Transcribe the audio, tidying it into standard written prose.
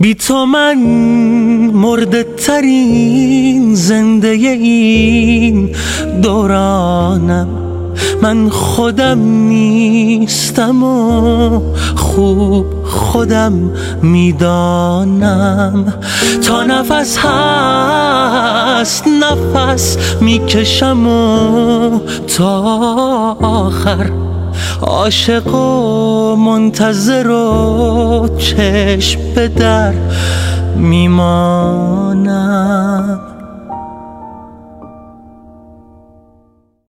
بی تو من مرده ترین زنده این دورانم. من خودم نیستم و خوب خودم میدانم. تا نفس هست نفس میکشم و تا آخر عاشق و منتظر و چشم به در میمانم.